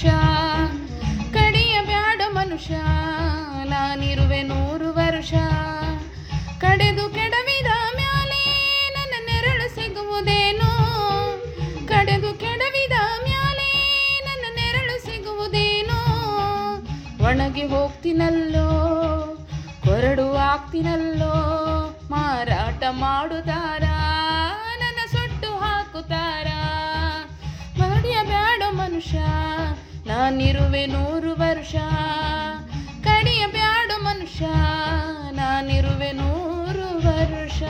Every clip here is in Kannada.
ವರ್ಷ. ಕಡಿಯಬ್ಯಾಡ ಮನುಷ್ಯ ನಾನಿರುವೆ 100 ವರ್ಷ. ಕಡೆದು ಕೆಡವಿದ ಮ್ಯಾಲೆ ನನ್ನ ನೆರಳು ಸಿಗುವುದೇನೋ. ಕಡೆದು ಕೆಡವಿದ ಮ್ಯಾಲೆ ನನ್ನ ನೆರಳು ಸಿಗುವುದೇನೋ. ಒಣಗಿ ಹೋಗ್ತೀನಲ್ಲೋ ಕೊರಡು ಆಗ್ತೀನಲ್ಲೋ. ಮಾರಾಟ ಮಾಡುತ್ತಾರ ನನ್ನ ಸುಟ್ಟು ಹಾಕುತ್ತಾರ. ಕಡಿಯಬ್ಯಾಡ ಮನುಷ್ಯ ನಾನಿರುವೆ 100 ವರ್ಷ. ಕಡಿಯಬ್ಯಾಡ ಮನುಷ್ಯ ನಾನಿರುವೆ 100 ವರ್ಷ.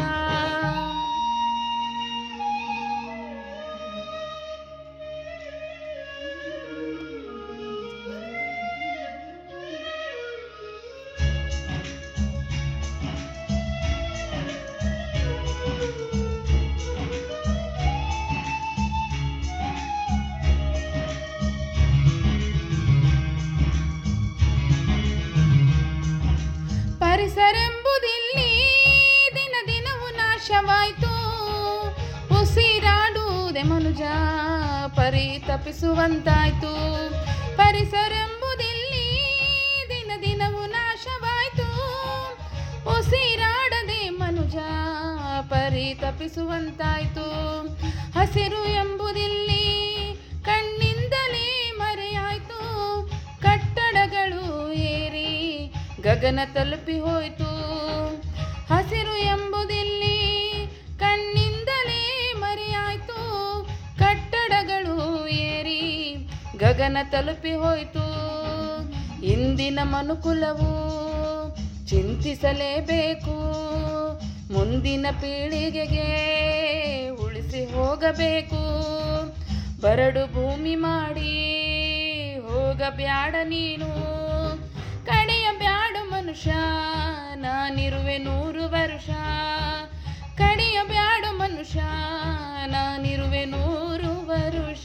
ಪರಿಸರೆಂಬುದಿಲ್ಲಿ ದಿನ ದಿನವೂ ನಾಶವಾಯಿತು. ಉಸಿರಾಡುವುದೇ ಮನುಜ ಪರಿತಪಿಸುವಂತಾಯ್ತು. ಪರಿಸರೆಂಬುದಿಲ್ಲಿ ದಿನ ದಿನವೂ ನಾಶವಾಯಿತು. ಉಸಿರಾಡದೆ ಮನುಜ ಪರಿತಪಿಸುವಂತಾಯ್ತು. ಹಸಿರು ಎಂಬುದಿಲ್ಲಿ ಕಣ್ಣಿಂದಲೇ ಮರೆಯಾಯ್ತು. ಕಟ್ಟಡಗಳು ಏರಿ ಗಗನ ತಲುಪಿ ಹೋಯ್ತು. ಹಸಿರು ಎಂಬುದಿಲ್ಲಿ ಕಣ್ಣಿಂದಲೇ ಮರೆಯಾಯ್ತು. ಕಟ್ಟಡಗಳು ಏರಿ ಗಗನ ತಲುಪಿ ಹೋಯ್ತು. ಇಂದಿನ ಮನುಕುಲವು ಚಿಂತಿಸಲೇಬೇಕು. ಮುಂದಿನ ಪೀಳಿಗೆಗೆ ಉಳಿಸಿ ಹೋಗಬೇಕು. ಬರಡು ಭೂಮಿ ಮಾಡಿ ಹೋಗಬ್ಯಾಡ ನೀನು. ಕಡಿಯಬ್ಯಾಡ ಮನುಷ್ಯ ನಾನಿರುವೆ 100 ವರ್ಷ. ಕಡಿಯಬ್ಯಾಡ ಮನುಷ್ಯ ನಾನಿರುವೆ 100 ವರ್ಷ.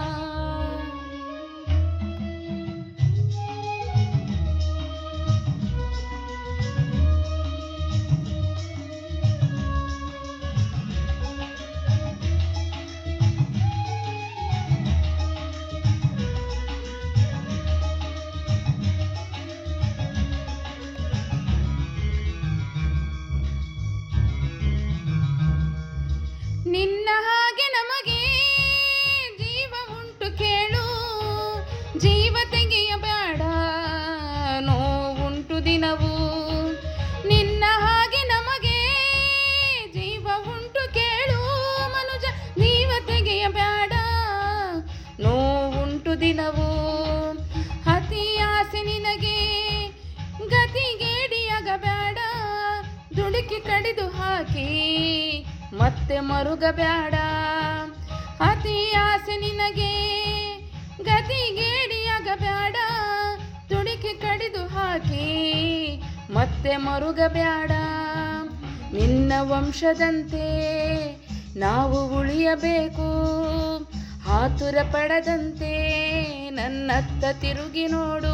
ನಿನ್ನ ಹಾಗೆ ನಮಗೆ ಜೀವ ಉಂಟು ಕೇಳು. ಜೀವ ತೆಗೆಯಬೇಡ ನೋವುಂಟು ದಿನವು. ನಿನ್ನ ಹಾಗೆ ನಮಗೆ ಜೀವ ಉಂಟು ಕೇಳು ಮನುಜ. ಜೀವ ತೆಗೆಯಬೇಡ ನೋವುಂಟು ದಿನವು. ಅತಿ ಆಸೆ ನಿನಗೆ ಗತಿಗೇಡಿಯಾಗಬೇಡ. ದುಡುಕಿ ಕಡಿದು ಹಾಕಿ ಮತ್ತೆ ಮರುಗಬೇಡ. ಅತಿ ಆಸೆ ನಿನಗೆ ಗತಿಗೇಡಿಯಾಗಬೇಡ. ತುಡುಕಿ ಕಡಿದು ಹಾಕಿ ಮತ್ತೆ ಮರುಗಬೇಡ. ನಿನ್ನ ವಂಶದಂತೆ ನಾವು ಉಳಿಯಬೇಕು. ಆತುರ ಪಡದಂತೆ ನನ್ನತ್ತ ತಿರುಗಿ ನೋಡು.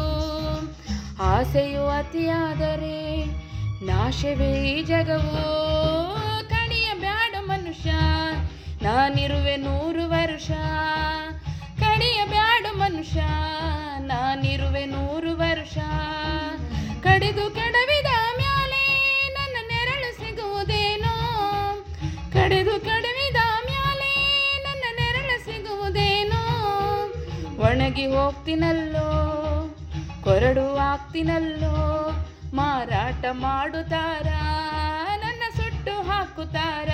ಆಸೆಯು ಅತಿಯಾದರೆ ನಾಶವೇ ಈ ಜಗವು. ಕಡಿಯಬ್ಯಾಡ ಮನುಷ್ಯ ನಾನಿರುವೆ 100 ವರ್ಷ. ಕಡಿಯಬ್ಯಾಡ ಮನುಷ್ಯ ನಾನಿರುವೆ 100 ವರ್ಷ. ಕಡಿದು ಕೆಡವಿದ ಮ್ಯಾಲೆ ನನ್ನ ನೆರಳು ಸಿಗುವುದೇನೋ. ಕಡಿದು ಕೆಡವಿದ ಮ್ಯಾಲೆ ನನ್ನ ನೆರಳು ಸಿಗುವುದೇನೋ. ಒಣಗಿ ಹೋಗ್ತೀನಲ್ಲೋ ಕೊರಡು ಆಗ್ತೀನಲ್ಲೋ. ಮಾರಾಟ ಮಾಡುತ್ತಾರ ನನ್ನ ಸುಟ್ಟು ಹಾಕುತ್ತಾರ.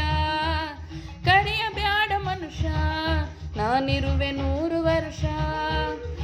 ಕಡಿಯಬ್ಯಾಡ ಮನುಷ್ಯ ನಾನಿರುವೆ 100 ವರ್ಷ.